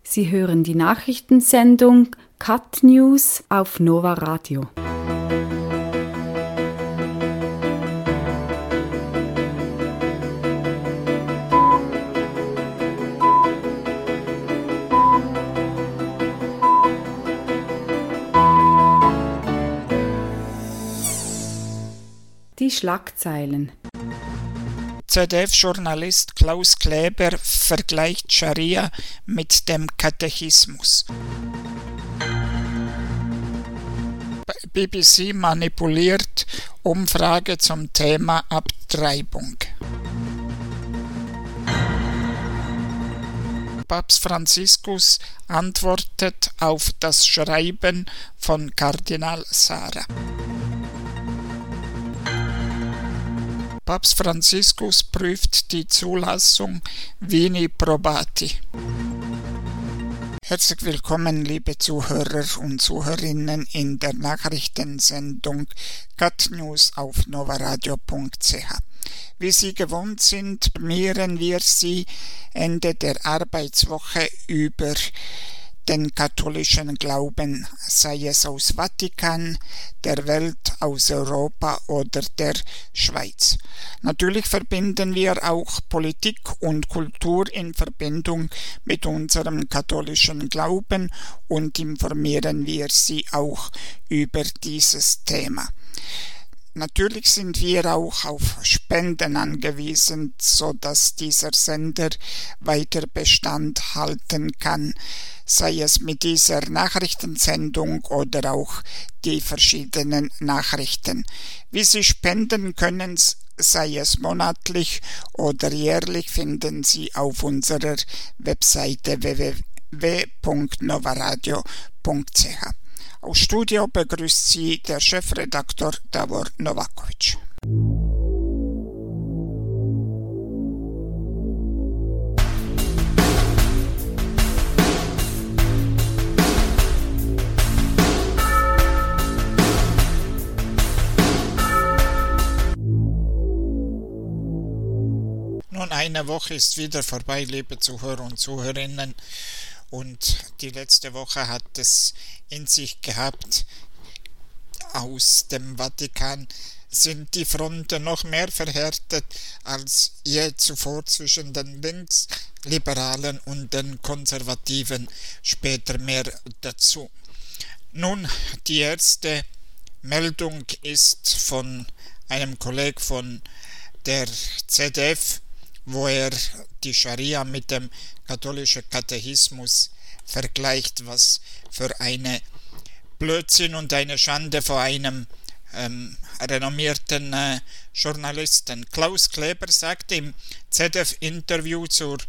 Sie hören die Nachrichtensendung Cut News auf Nova Radio. Die Schlagzeilen. ZDF-Journalist Klaus Kleber vergleicht Scharia mit dem Katechismus. BBC manipuliert Umfrage zum Thema Abtreibung. Papst Franziskus antwortet auf das Schreiben von Kardinal Sarah. Papst Franziskus prüft die Zulassung Vini Probati. Herzlich willkommen, liebe Zuhörer und Zuhörerinnen, in der Nachrichtensendung Cut News auf novaradio.ch. Wie Sie gewohnt sind, informieren wir Sie Ende der Arbeitswoche über den katholischen Glauben, sei es aus Vatikan, der Welt, aus Europa oder der Schweiz. Natürlich verbinden wir auch Politik und Kultur in Verbindung mit unserem katholischen Glauben und informieren wir Sie auch über dieses Thema. Natürlich sind wir auch auf Spenden angewiesen, sodass dieser Sender weiter Bestand halten kann, sei es mit dieser Nachrichtensendung oder auch die verschiedenen Nachrichten. Wie Sie spenden können, sei es monatlich oder jährlich, finden Sie auf unserer Webseite www.novaradio.ch. Aus Studio begrüßt Sie der Chefredaktor Davor Novakovic. Nun, eine Woche ist wieder vorbei, liebe Zuhörer und Zuhörerinnen. Und die letzte Woche hat es in sich gehabt. Aus dem Vatikan sind die Fronten noch mehr verhärtet als je zuvor zwischen den Linksliberalen und den Konservativen, später mehr dazu. Nun, die erste Meldung ist von einem Kollegen von der ZDF, wo er die Scharia mit dem katholischen Katechismus vergleicht, was für eine Blödsinn und eine Schande vor einem renommierten Journalisten. Klaus Kleber sagte im ZDF-Interview zur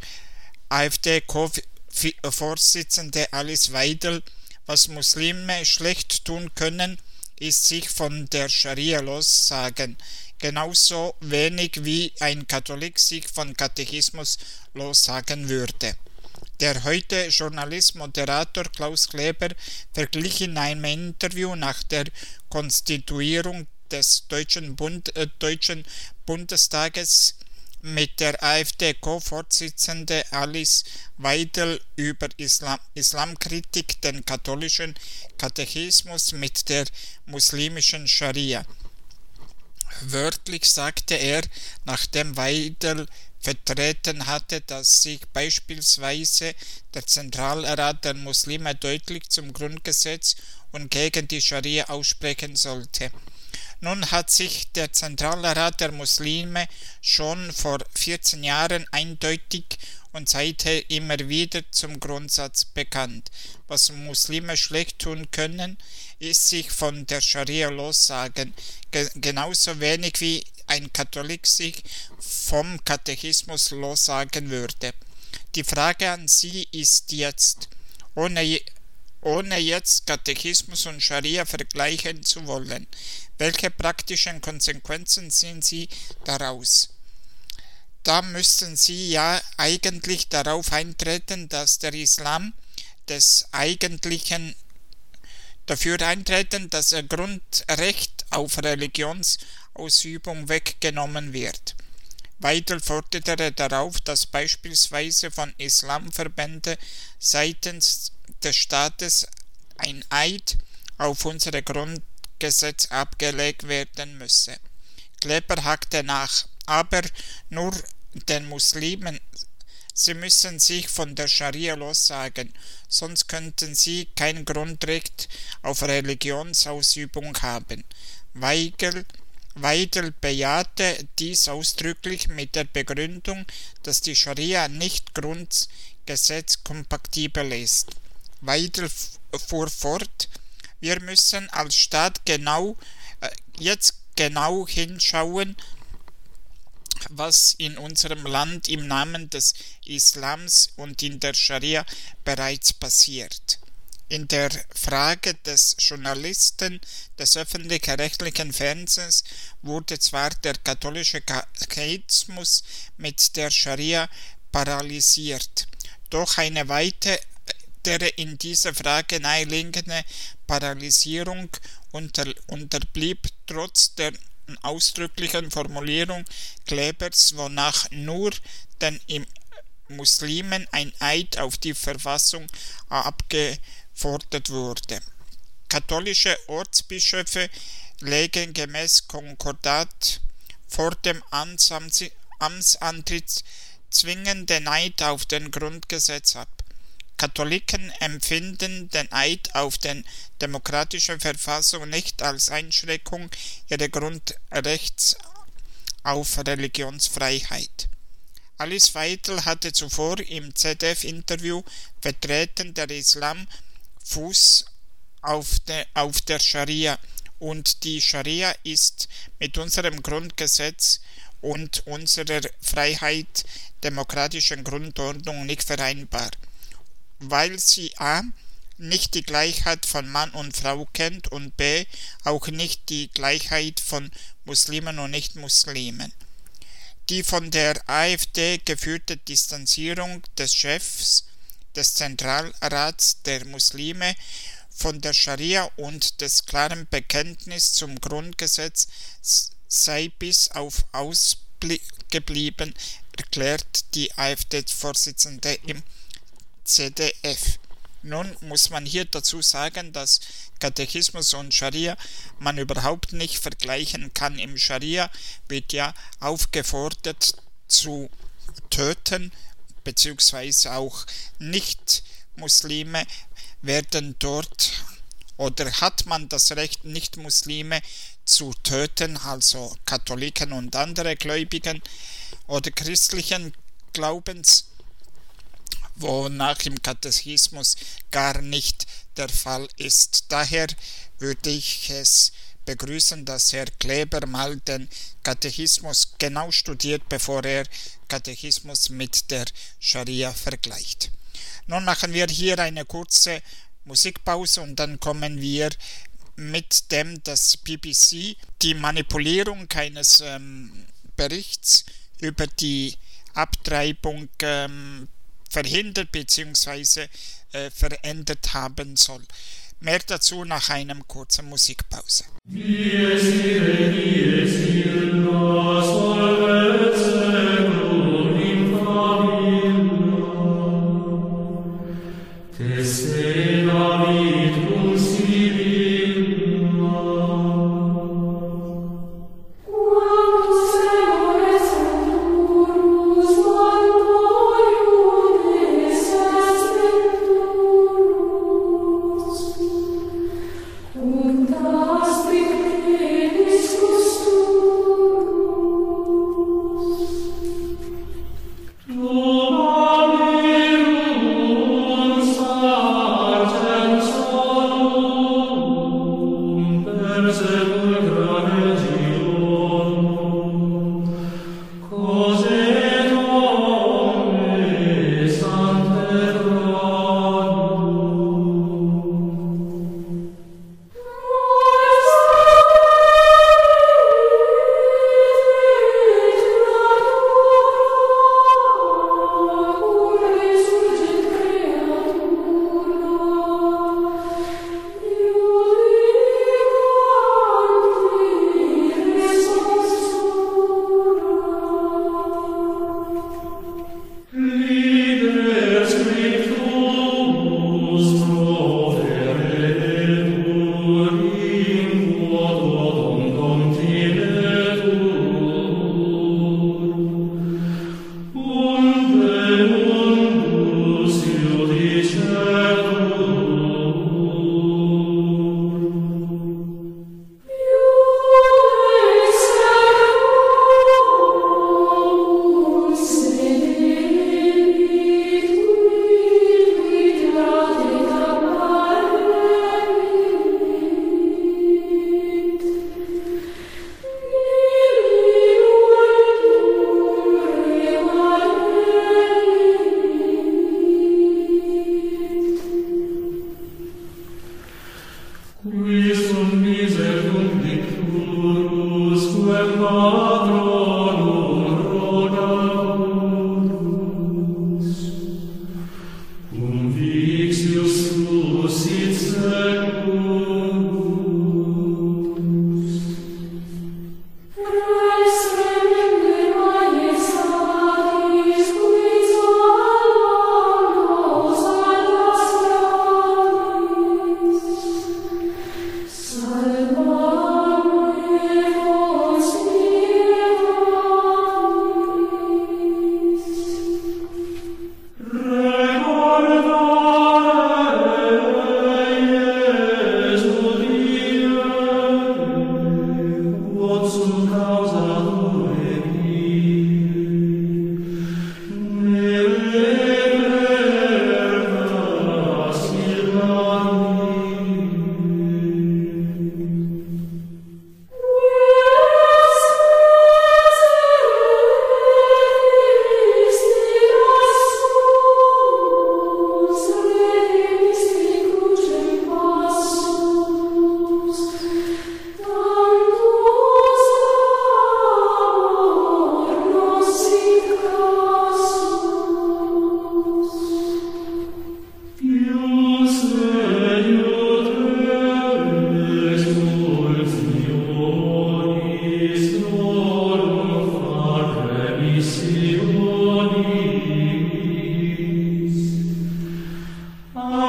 AfD-Co-Vorsitzende Alice Weidel, was Muslime schlecht tun können, ist sich von der Scharia lossagen. Genauso wenig wie ein Katholik sich von Katechismus lossagen würde. Der heute Journalist-Moderator Klaus Kleber verglich in einem Interview nach der Konstituierung des Deutschen Bundestages mit der AfD-Co-Vorsitzende Alice Weidel über Islamkritik den katholischen Katechismus mit der muslimischen Scharia. Wörtlich sagte er, nachdem Weidel vertreten hatte, dass sich beispielsweise der Zentralrat der Muslime deutlich zum Grundgesetz und gegen die Scharia aussprechen sollte. Nun hat sich der Zentralrat der Muslime schon vor 14 Jahren eindeutig und seither immer wieder zum Grundsatz bekannt. Was Muslime schlecht tun können, ist sich von der Scharia lossagen, genauso wenig wie ein Katholik sich vom Katechismus lossagen würde. Die Frage an Sie ist jetzt, ohne jetzt Katechismus und Scharia vergleichen zu wollen, welche praktischen Konsequenzen ziehen Sie daraus? Da müssten Sie ja eigentlich darauf eintreten, dass der Islam dafür eintreten, dass ein Grundrecht auf Religionsausübung weggenommen wird. Weidel forderte darauf, dass beispielsweise von Islamverbänden seitens des Staates ein Eid auf unser Grundgesetz abgelegt werden müsse. Kleber hakte nach, aber nur den Muslimen. Sie müssen sich von der Scharia lossagen, sonst könnten sie kein Grundrecht auf Religionsausübung haben. Weidel bejahte dies ausdrücklich mit der Begründung, dass die Scharia nicht grundgesetzkompatibel ist. Weidel fuhr fort, wir müssen als Staat jetzt genau hinschauen, was in unserem Land im Namen des Islams und in der Scharia bereits passiert. In der Frage des Journalisten des öffentlich-rechtlichen Fernsehens wurde zwar der katholische Katechismus mit der Scharia paralysiert, doch eine weitere in dieser Frage naheliegende Paralysierung unterblieb trotz der ausdrücklichen Formulierung Klebers, wonach nur den Muslimen ein Eid auf die Verfassung abgefordert wurde. Katholische Ortsbischöfe legen gemäß Konkordat vor dem Amtsantritt zwingend den Eid auf den Grundgesetz ab. Katholiken empfinden den Eid auf die demokratische Verfassung nicht als Einschränkung ihres Grundrechts auf Religionsfreiheit. Alice Weidel hatte zuvor im ZDF-Interview vertreten, der Islam fußt auf der Scharia und die Scharia ist mit unserem Grundgesetz und unserer freiheit-demokratischen Grundordnung nicht vereinbar, weil sie a. nicht die Gleichheit von Mann und Frau kennt und b. auch nicht die Gleichheit von Muslimen und Nicht-Muslimen. Die von der AfD geführte Distanzierung des Chefs des Zentralrats der Muslime von der Scharia und des klaren Bekenntnisses zum Grundgesetz sei bis auf ausgeblieben, erklärt die AfD-Vorsitzende im ZDF. Nun muss man hier dazu sagen, dass Katechismus und Scharia man überhaupt nicht vergleichen kann. Im Scharia wird ja aufgefordert zu töten, beziehungsweise auch Nicht-Muslime werden dort oder hat man das Recht, Nicht-Muslime zu töten, also Katholiken und andere Gläubigen oder christlichen Glaubens, wonach im Katechismus gar nicht der Fall ist. Daher würde ich es begrüßen, dass Herr Kleber mal den Katechismus genau studiert, bevor er Katechismus mit der Scharia vergleicht. Nun machen wir hier eine kurze Musikpause und dann kommen wir mit dem, dass BBC die Manipulierung eines Berichts über die Abtreibung verhindert bzw. verändert haben soll. Mehr dazu nach einer kurzen Musikpause. Oh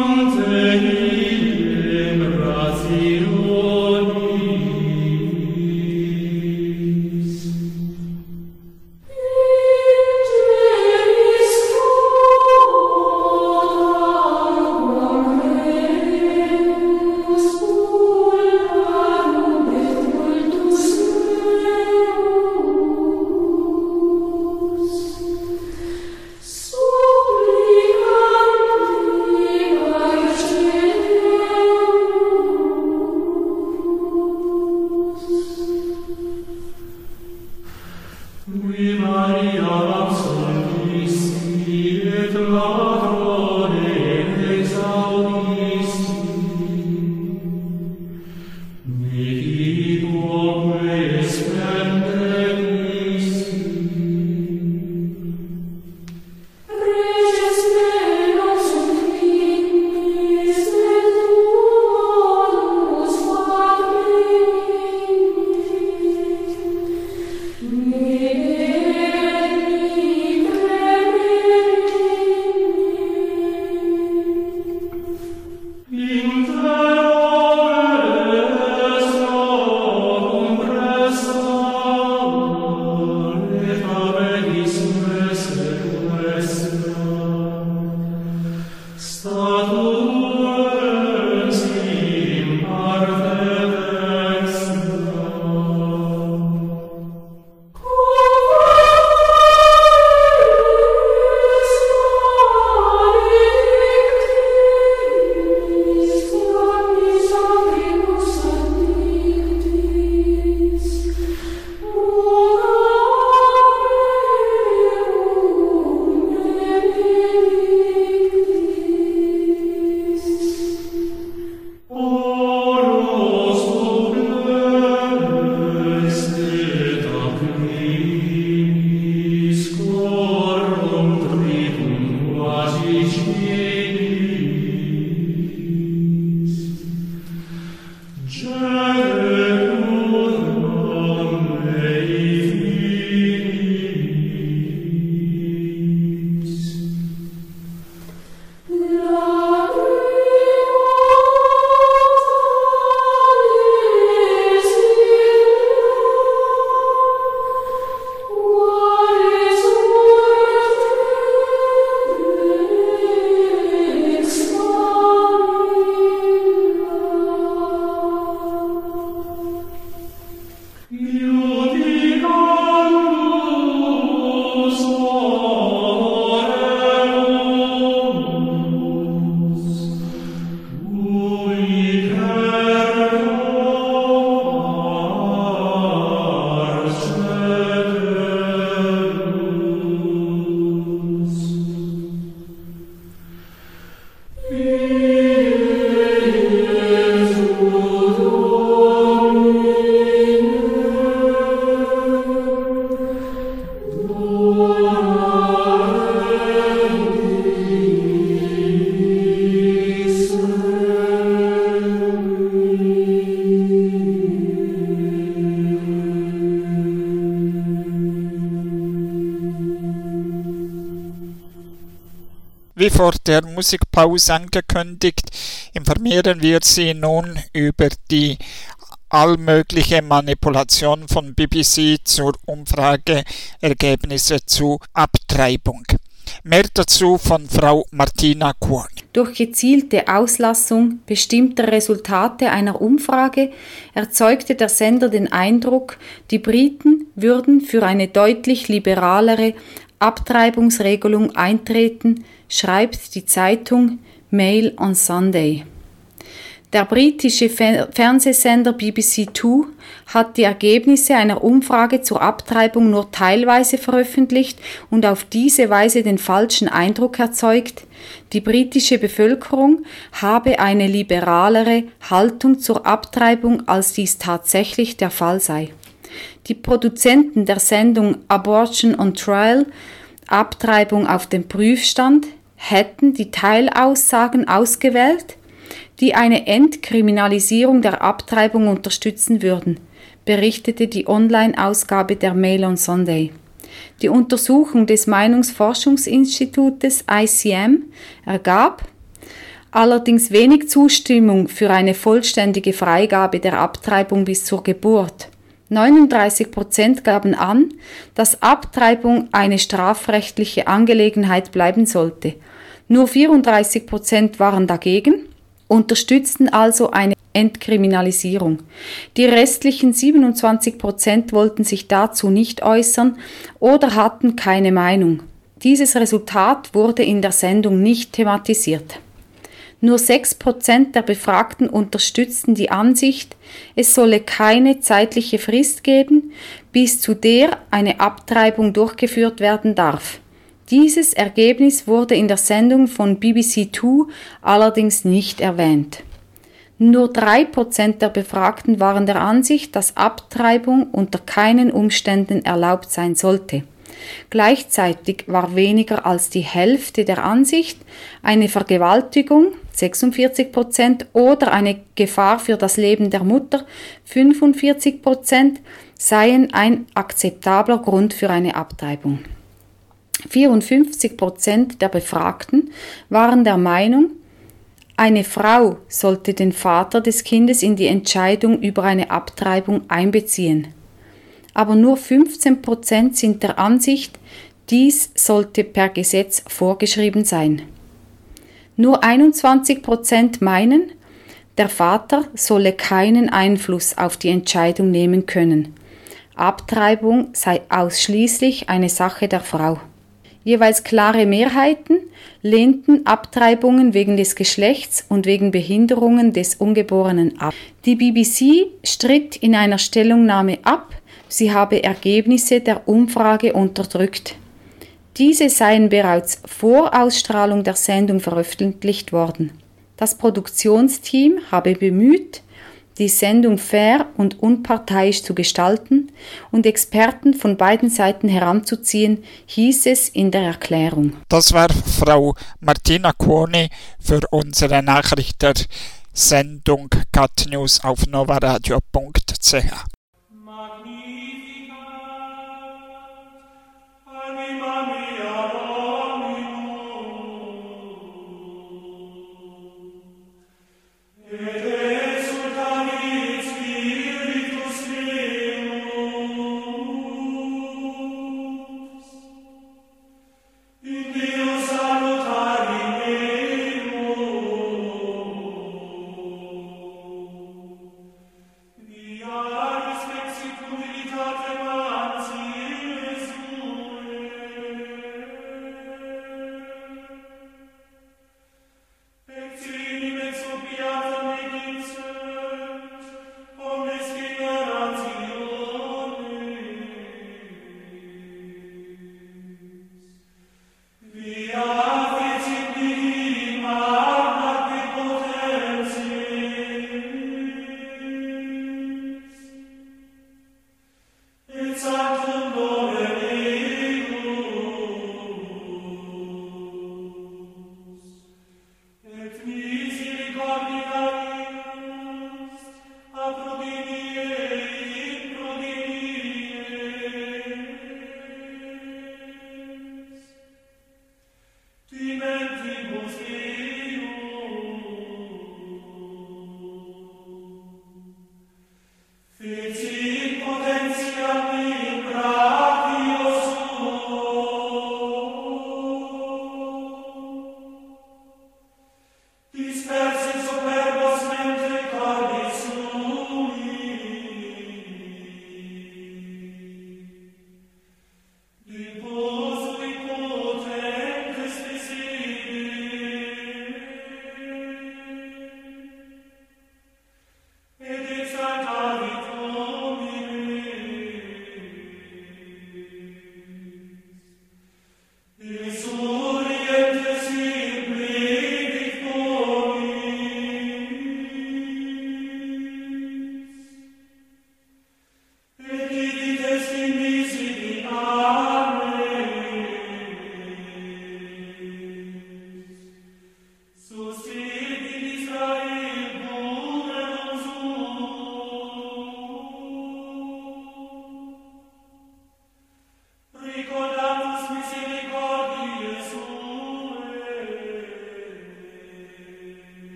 Wie vor der Musikpause angekündigt, informieren wir Sie nun über die allmögliche Manipulation von BBC zur Umfrageergebnisse zu Abtreibung. Mehr dazu von Frau Martina Kuhn. Durch gezielte Auslassung bestimmter Resultate einer Umfrage erzeugte der Sender den Eindruck, die Briten würden für eine deutlich liberalere Abtreibungsregelung eintreten, schreibt die Zeitung Mail on Sunday. Der britische Fernsehsender BBC Two hat die Ergebnisse einer Umfrage zur Abtreibung nur teilweise veröffentlicht und auf diese Weise den falschen Eindruck erzeugt, die britische Bevölkerung habe eine liberalere Haltung zur Abtreibung, als dies tatsächlich der Fall sei. Die Produzenten der Sendung Abortion on Trial, Abtreibung auf dem Prüfstand, hätten die Teilaussagen ausgewählt, die eine Entkriminalisierung der Abtreibung unterstützen würden, berichtete die Online-Ausgabe der Mail on Sunday. Die Untersuchung des Meinungsforschungsinstitutes ICM ergab, allerdings wenig Zustimmung für eine vollständige Freigabe der Abtreibung bis zur Geburt. 39% gaben an, dass Abtreibung eine strafrechtliche Angelegenheit bleiben sollte. Nur 34% waren dagegen, unterstützten also eine Entkriminalisierung. Die restlichen 27% wollten sich dazu nicht äußern oder hatten keine Meinung. Dieses Resultat wurde in der Sendung nicht thematisiert. Nur 6% der Befragten unterstützten die Ansicht, es solle keine zeitliche Frist geben, bis zu der eine Abtreibung durchgeführt werden darf. Dieses Ergebnis wurde in der Sendung von BBC Two allerdings nicht erwähnt. Nur 3% der Befragten waren der Ansicht, dass Abtreibung unter keinen Umständen erlaubt sein sollte. Gleichzeitig war weniger als die Hälfte der Ansicht, eine Vergewaltigung 46% oder eine Gefahr für das Leben der Mutter 45% seien ein akzeptabler Grund für eine Abtreibung. 54% der Befragten waren der Meinung, eine Frau sollte den Vater des Kindes in die Entscheidung über eine Abtreibung einbeziehen. Aber nur 15% sind der Ansicht, dies sollte per Gesetz vorgeschrieben sein. Nur 21% meinen, der Vater solle keinen Einfluss auf die Entscheidung nehmen können. Abtreibung sei ausschließlich eine Sache der Frau. Jeweils klare Mehrheiten lehnten Abtreibungen wegen des Geschlechts und wegen Behinderungen des Ungeborenen ab. Die BBC stritt in einer Stellungnahme ab, sie habe Ergebnisse der Umfrage unterdrückt. Diese seien bereits vor Ausstrahlung der Sendung veröffentlicht worden. Das Produktionsteam habe bemüht, die Sendung fair und unparteiisch zu gestalten und Experten von beiden Seiten heranzuziehen, hieß es in der Erklärung. Das war Frau Martina Cuoni für unsere Nachrichtensendung Cat News auf novaradio.ch. Dispersi super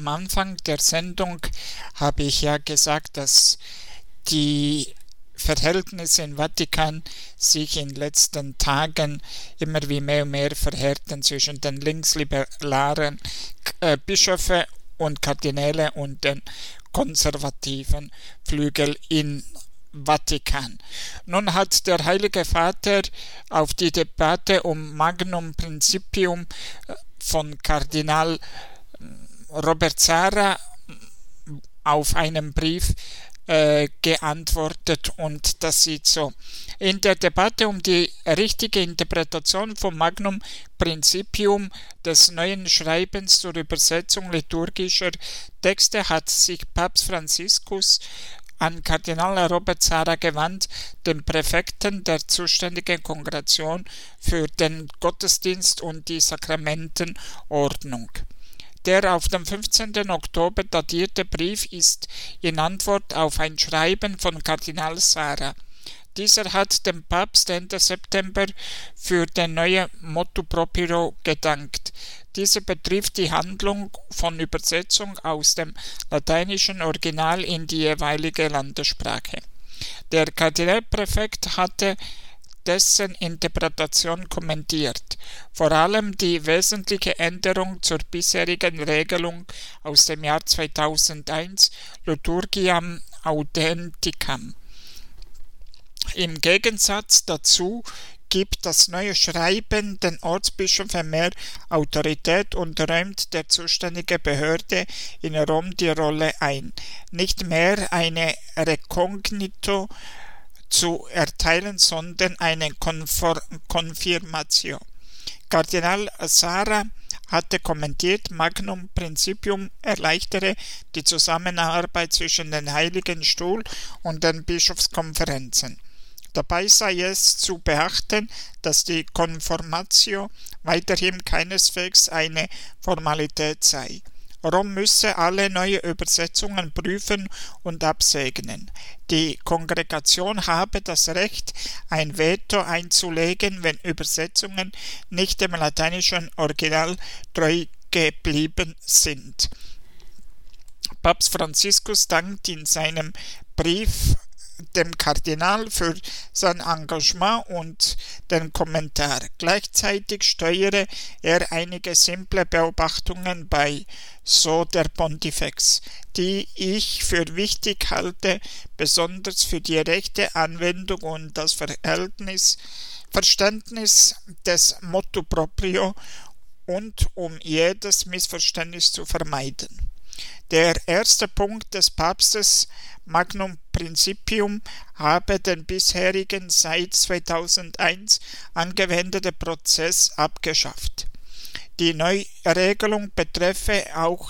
am Anfang der Sendung habe ich ja gesagt, dass die Verhältnisse im Vatikan sich in den letzten Tagen immer wie mehr und mehr verhärten zwischen den linksliberalen Bischöfen und Kardinäle und den konservativen Flügel in Vatikan. Nun hat der Heilige Vater auf die Debatte um Magnum Principium von Kardinal Robert Sarah auf einen Brief geantwortet, und das sieht so: In der Debatte um die richtige Interpretation vom Magnum Principium des neuen Schreibens zur Übersetzung liturgischer Texte hat sich Papst Franziskus an Kardinal Robert Sarah gewandt, dem Präfekten der zuständigen Kongregation für den Gottesdienst und die Sakramentenordnung. Der auf dem 15. Oktober datierte Brief ist in Antwort auf ein Schreiben von Kardinal Sarah. Dieser hat dem Papst Ende September für den neuen Motu Proprio gedankt. Diese betrifft die Handlung von Übersetzung aus dem lateinischen Original in die jeweilige Landessprache. Der Kardinalpräfekt hatte dessen Interpretation kommentiert, vor allem die wesentliche Änderung zur bisherigen Regelung aus dem Jahr 2001, Liturgiam Authenticam. Im Gegensatz dazu gibt das neue Schreiben den Ortsbischöfen mehr Autorität und räumt der zuständigen Behörde in Rom die Rolle ein, nicht mehr eine Recognito zu erteilen, sondern eine Konfirmatio. Kardinal Sarah hatte kommentiert, Magnum Principium erleichtere die Zusammenarbeit zwischen den Heiligen Stuhl und den Bischofskonferenzen. Dabei sei es zu beachten, dass die Konfirmatio weiterhin keineswegs eine Formalität sei. Rom müsse alle neue Übersetzungen prüfen und absegnen. Die Kongregation habe das Recht, ein Veto einzulegen, wenn Übersetzungen nicht dem lateinischen Original treu geblieben sind. Papst Franziskus dankt in seinem Brief dem Kardinal für sein Engagement und den Kommentar. Gleichzeitig steuere er einige simple Beobachtungen bei, so der Pontifex, die ich für wichtig halte, besonders für die rechte Anwendung und das Verständnis des Motu Proprio und um jedes Missverständnis zu vermeiden. Der erste Punkt des Papstes, Magnum Principium, habe den bisherigen seit 2001 angewendeten Prozess abgeschafft. Die Neuregelung betreffe auch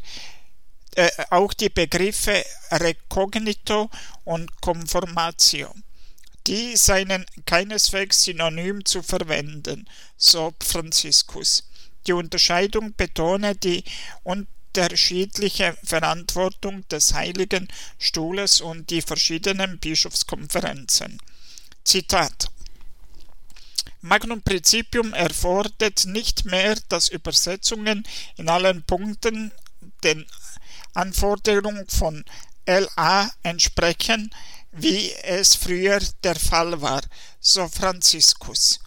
die Begriffe Recognito und Conformatio. Die seien keineswegs synonym zu verwenden, so Franziskus. Die Unterscheidung betone die unterschiedliche Verantwortung des Heiligen Stuhles und die verschiedenen Bischofskonferenzen. Zitat: Magnum Principium erfordert nicht mehr, dass Übersetzungen in allen Punkten den Anforderungen von LA entsprechen, wie es früher der Fall war, so Franziskus.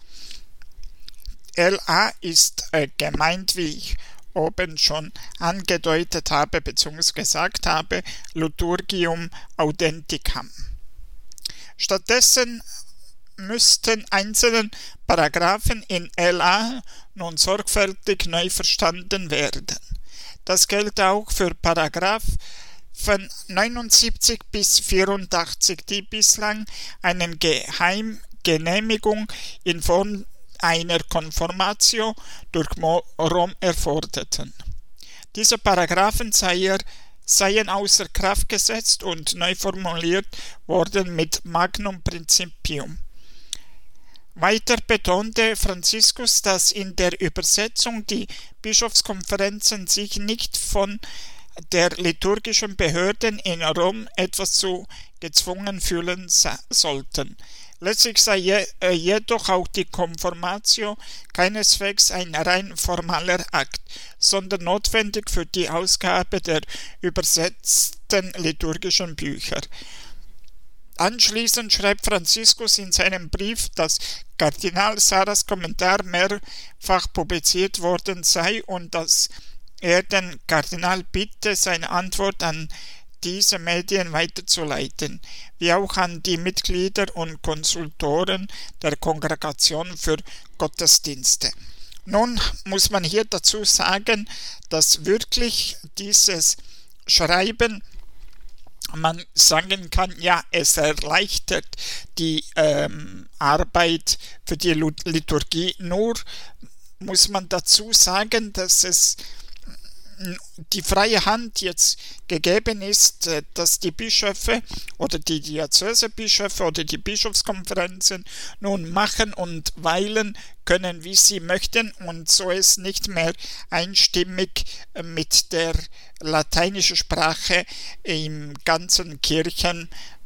LA ist gemeint, wie ich oben schon angedeutet habe bzw. gesagt habe, Liturgium Authenticam. Stattdessen müssten einzelne Paragraphen in LA nun sorgfältig neu verstanden werden. Das gilt auch für Paragraphen 79 bis 84, die bislang eine Geheimgenehmigung in Form einer Konformatio durch Rom erforderten. Diese Paragraphen seien außer Kraft gesetzt und neu formuliert worden mit Magnum Principium. Weiter betonte Franziskus, dass in der Übersetzung die Bischofskonferenzen sich nicht von der liturgischen Behörden in Rom etwas zu gezwungen fühlen sollten. Letztlich sei jedoch auch die Konformatio keineswegs ein rein formaler Akt, sondern notwendig für die Ausgabe der übersetzten liturgischen Bücher. Anschließend schreibt Franziskus in seinem Brief, dass Kardinal Sarahs Kommentar mehrfach publiziert worden sei und dass er den Kardinal bitte, seine Antwort an diese Medien weiterzuleiten, wie auch an die Mitglieder und Konsultoren der Kongregation für Gottesdienste. Nun muss man hier dazu sagen, dass wirklich dieses Schreiben, man sagen kann, ja, es erleichtert die Arbeit für die Liturgie, nur muss man dazu sagen, dass es die freie Hand jetzt gegeben ist, dass die Bischöfe oder die Diözesebischöfe oder die Bischofskonferenzen nun machen und weilen können, wie sie möchten, und so es nicht mehr einstimmig mit der lateinischen Sprache im ganzen Kirchen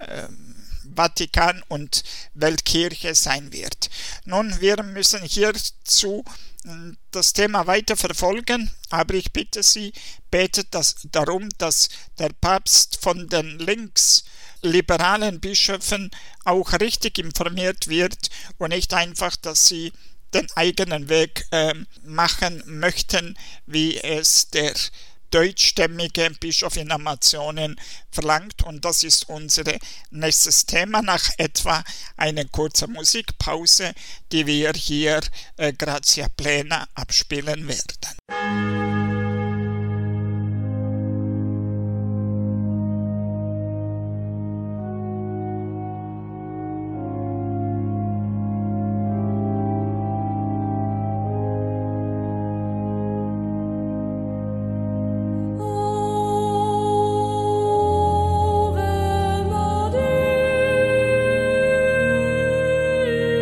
Vatikan und Weltkirche sein wird. Nun, wir müssen hierzu das Thema weiter verfolgen, aber ich bitte Sie, betet darum, dass der Papst von den linksliberalen Bischöfen auch richtig informiert wird und nicht einfach, dass sie den eigenen Weg machen möchten, wie es der deutschstämmige Bischof in Amazonen verlangt, und das ist unser nächstes Thema nach etwa einer kurzen Musikpause, die wir hier Gratia Plena abspielen werden.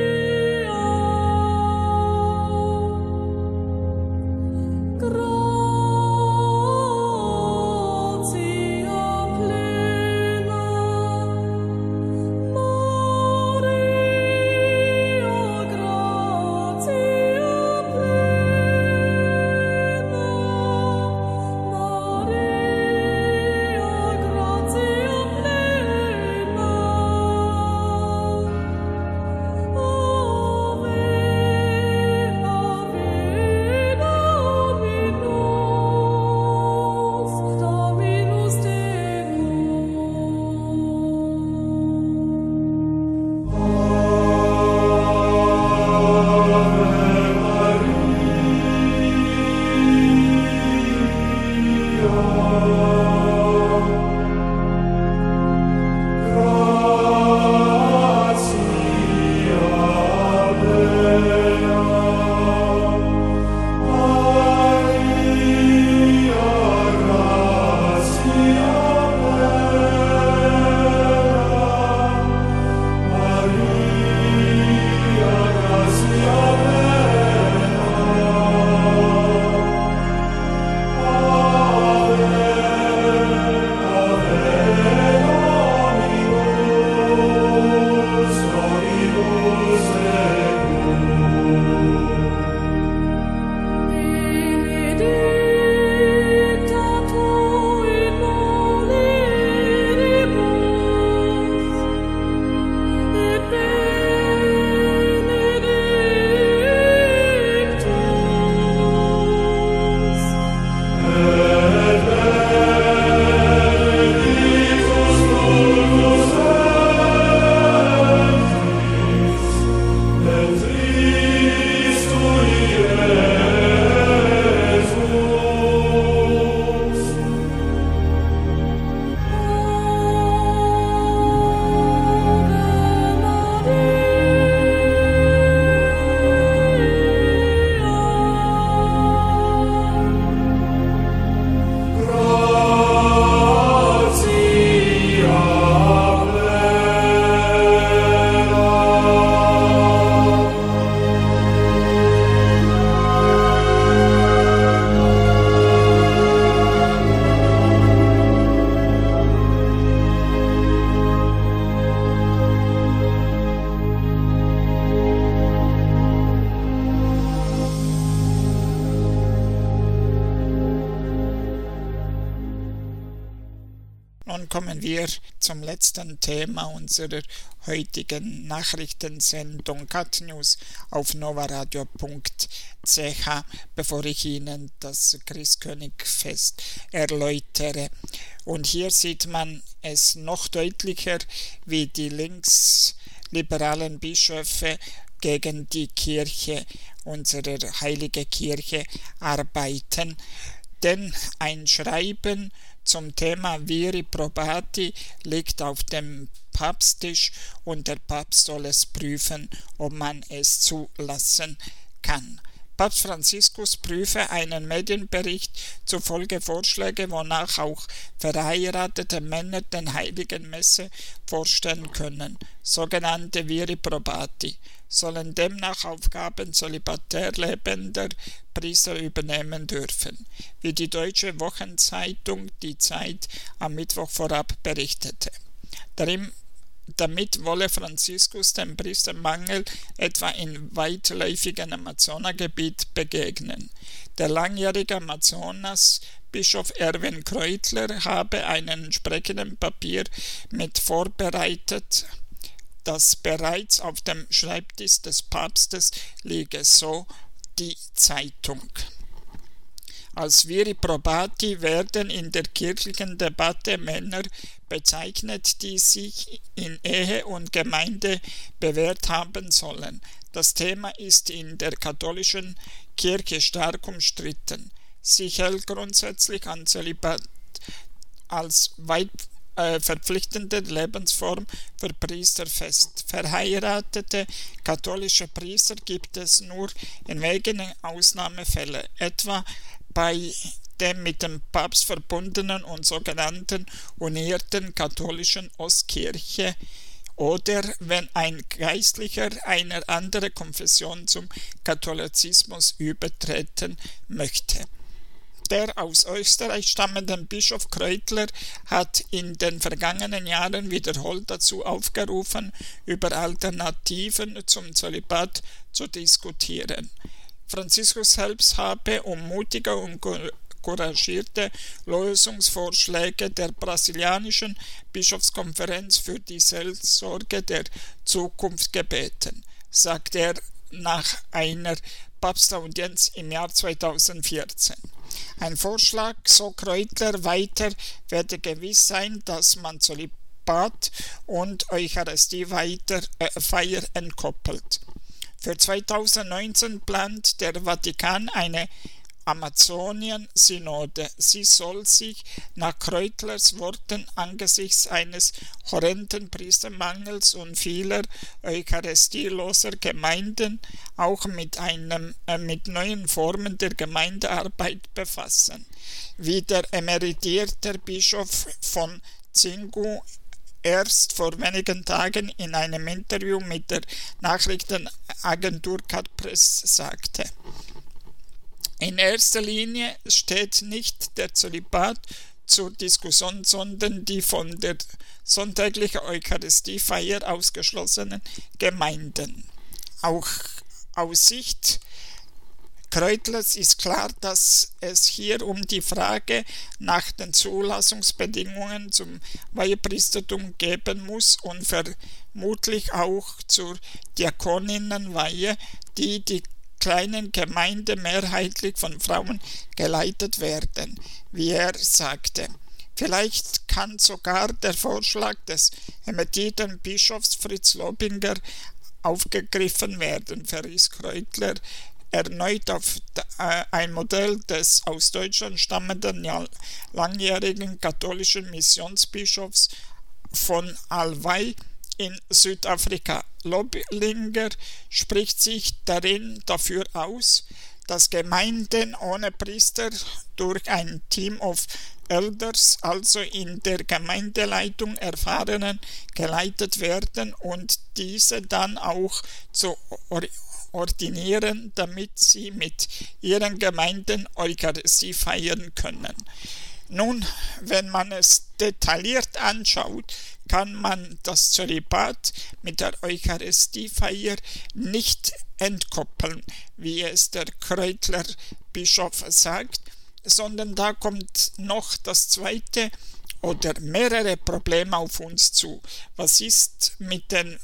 Gratia kommen wir zum letzten Thema unserer heutigen Nachrichtensendung Cat News auf novaradio.ch, bevor ich Ihnen das Christkönigfest erläutere. Und hier sieht man es noch deutlicher, wie die linksliberalen Bischöfe gegen die Kirche, unsere heilige Kirche, arbeiten. Denn ein Schreiben zum Thema Viri Probati liegt auf dem Papsttisch und der Papst soll es prüfen, ob man es zulassen kann. Papst Franziskus prüfe einen Medienbericht zufolge Vorschläge, wonach auch verheiratete Männer den Heiligen Messe vorstellen können, sogenannte Viri Probati, sollen demnach Aufgaben zölibatär lebender Priester übernehmen dürfen, wie die deutsche Wochenzeitung Die Zeit am Mittwoch vorab berichtete. Damit wolle Franziskus dem Priestermangel etwa im weitläufigen Amazonagebiet begegnen. Der langjährige Amazonas-Bischof Erwin Kreutler habe einen entsprechenden Papier mit vorbereitet, das bereits auf dem Schreibtisch des Papstes liege, so die Zeitung. Als Viri Probati werden in der kirchlichen Debatte Männer bezeichnet, die sich in Ehe und Gemeinde bewährt haben sollen. Das Thema ist in der katholischen Kirche stark umstritten. Sie hält grundsätzlich an Zölibat als weit verpflichtende Lebensform für Priester fest. Verheiratete katholische Priester gibt es nur in wenigen Ausnahmefällen, etwa bei dem mit dem Papst verbundenen und sogenannten unierten katholischen Ostkirche oder wenn ein Geistlicher einer anderen Konfession zum Katholizismus übertreten möchte. Der aus Österreich stammende Bischof Kreutler hat in den vergangenen Jahren wiederholt dazu aufgerufen, über Alternativen zum Zölibat zu diskutieren. Franziskus selbst habe um mutige und couragierte Lösungsvorschläge der brasilianischen Bischofskonferenz für die Seelsorge der Zukunft gebeten, sagt er nach einer Papstaudienz im Jahr 2014. Ein Vorschlag, so Kreutler weiter, werde gewiss sein, dass man Zölibat und Eucharistiefeier entkoppelt. Für 2019 plant der Vatikan eine Amazonien-Synode. Sie soll sich nach Kreutlers Worten angesichts eines horrenden Priestermangels und vieler eucharistieloser Gemeinden auch mit neuen Formen der Gemeindearbeit befassen, wie der emeritierte Bischof von Xingu erst vor wenigen Tagen in einem Interview mit der Nachrichtenagentur Cat Press sagte. In erster Linie steht nicht der Zölibat zur Diskussion, sondern die von der sonntäglichen Eucharistiefeier ausgeschlossenen Gemeinden. Auch aus Sicht Kreutlers ist klar, dass es hier um die Frage nach den Zulassungsbedingungen zum Weihepriestertum gehen muss und vermutlich auch zur Diakoninnenweihe, die kleinen Gemeinden mehrheitlich von Frauen geleitet werden, wie er sagte. Vielleicht kann sogar der Vorschlag des emeritierten Bischofs Fritz Lobinger aufgegriffen werden, verwies Kreutler erneut auf ein Modell des aus Deutschland stammenden langjährigen katholischen Missionsbischofs von Alwai in Südafrika. Lobinger spricht sich darin dafür aus, dass Gemeinden ohne Priester durch ein Team of Elders, also in der Gemeindeleitung Erfahrenen, geleitet werden und diese dann auch zu ordinieren, damit sie mit ihren Gemeinden Eucharistie feiern können. Nun, wenn man es detailliert anschaut, kann man das Zölibat mit der Eucharistiefeier nicht entkoppeln, wie es der Kreutler Bischof sagt, sondern da kommt noch das zweite oder mehrere Probleme auf uns zu. Was ist mit den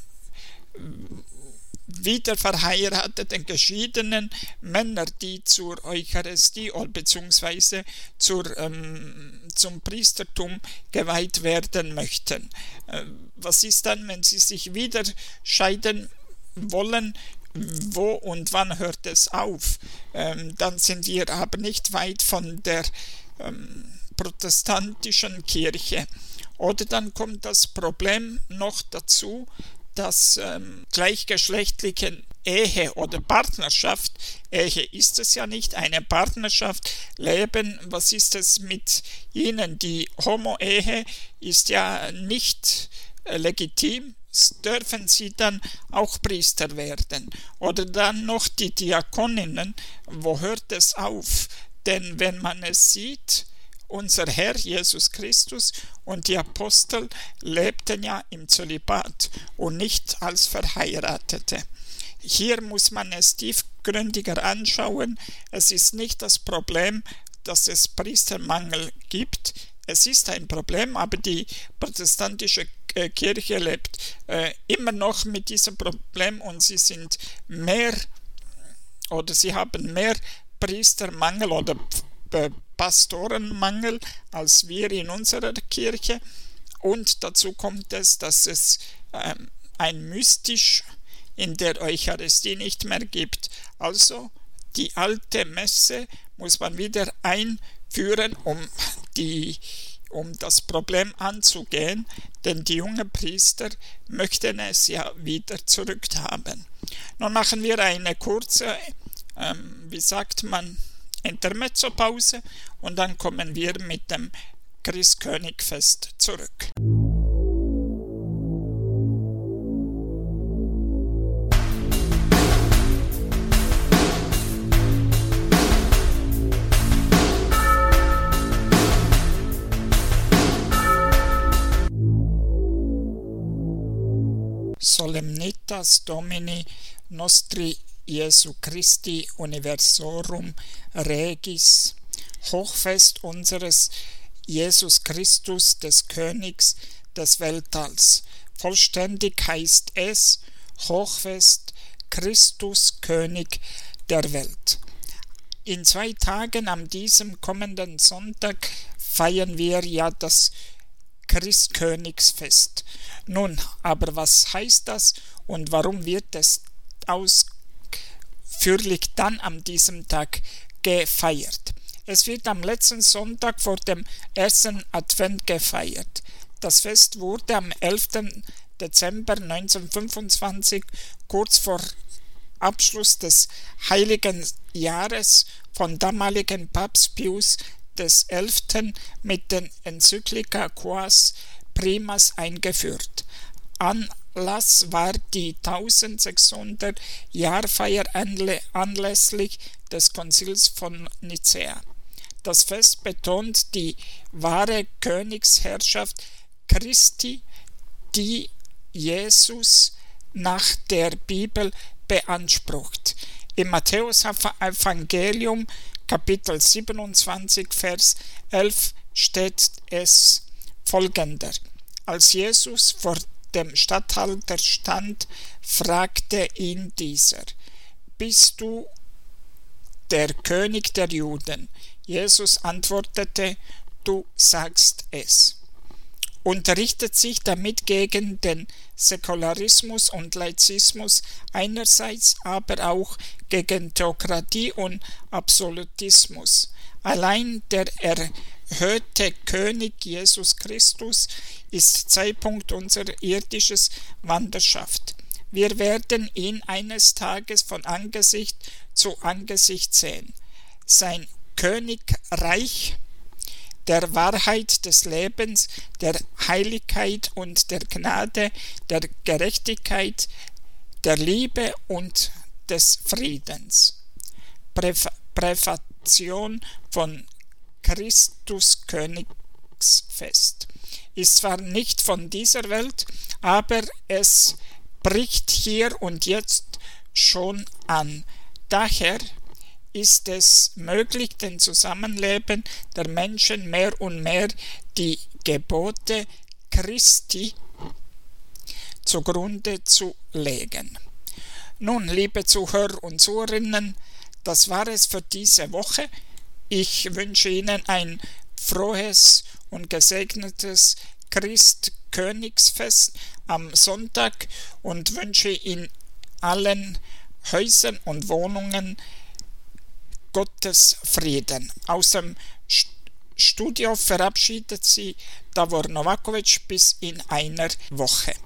wieder verheirateten, geschiedenen Männern, die zur Eucharistie bzw. zum Priestertum geweiht werden möchten? Was ist dann, wenn sie sich wieder scheiden wollen? Wo und wann hört es auf? Dann sind wir aber nicht weit von der protestantischen Kirche. Oder dann kommt das Problem noch dazu, dass gleichgeschlechtliche Ehe oder Partnerschaft, Ehe ist es ja nicht, eine Partnerschaft, Leben, was ist es mit ihnen? Die Homo-Ehe ist ja nicht legitim, dürfen sie dann auch Priester werden? Oder dann noch die Diakoninnen, wo hört es auf? Denn wenn man es sieht, unser Herr Jesus Christus und die Apostel lebten ja im Zölibat und nicht als Verheiratete. Hier muss man es tiefgründiger anschauen. Es ist nicht das Problem, dass es Priestermangel gibt. Es ist ein Problem, aber die protestantische Kirche lebt immer noch mit diesem Problem und sie haben mehr Priestermangel oder Pastorenmangel als wir in unserer Kirche. Und dazu kommt es, dass es ein Mystisch in der Eucharistie nicht mehr gibt. Also die alte Messe muss man wieder einführen, um das Problem anzugehen, denn die jungen Priester möchten es ja wieder zurückhaben. Nun machen wir eine kurze, Intermezzo-Pause und dann kommen wir mit dem Christkönigfest zurück. Solemnitas Domini Nostri Jesu Christi Universorum Regis, Hochfest unseres Jesus Christus, des Königs des Weltalls. Vollständig heißt es Hochfest Christus, König der Welt. In 2 Tagen, an diesem kommenden Sonntag, feiern wir ja das Christkönigsfest. Nun, aber was heißt das und warum wird es ausführlich dann an diesem Tag gefeiert? Es wird am letzten Sonntag vor dem ersten Advent gefeiert. Das Fest wurde am 11. Dezember 1925, kurz vor Abschluss des Heiligen Jahres, von damaligen Papst Pius XI. Mit den Enzyklika Quas Primas eingeführt. Anlass war die 1600 Jahrfeier anlässlich des Konzils von Nicäa. Das Fest betont die wahre Königsherrschaft Christi, die Jesus nach der Bibel beansprucht. Im Matthäus-Evangelium, Kapitel 27, Vers 11, steht es folgender: Als Jesus vor dem Statthalter stand, fragte ihn dieser: Bist du der König der Juden? Jesus antwortete: Du sagst es. Unterrichtet sich damit gegen den Säkularismus und Laizismus einerseits, aber auch gegen Theokratie und Absolutismus. Allein der erhöhte König Jesus Christus ist Zeitpunkt unserer irdischen Wanderschaft. Wir werden ihn eines Tages von Angesicht zu Angesicht sehen. Sein Königreich der Wahrheit, des Lebens, der Heiligkeit und der Gnade, der Gerechtigkeit, der Liebe und des Friedens. Präfation von Christus Königsfest ist zwar nicht von dieser Welt, aber es bricht hier und jetzt schon an. Daher ist es möglich, dem Zusammenleben der Menschen mehr und mehr die Gebote Christi zugrunde zu legen. Nun, liebe Zuhörer und Zuhörerinnen, das war es für diese Woche. Ich wünsche Ihnen ein frohes und gesegnetes Christkönigsfest am Sonntag und wünsche in allen Häusern und Wohnungen Gottes Frieden. Aus dem Studio verabschiedet sie Davor Novakovic bis in einer Woche.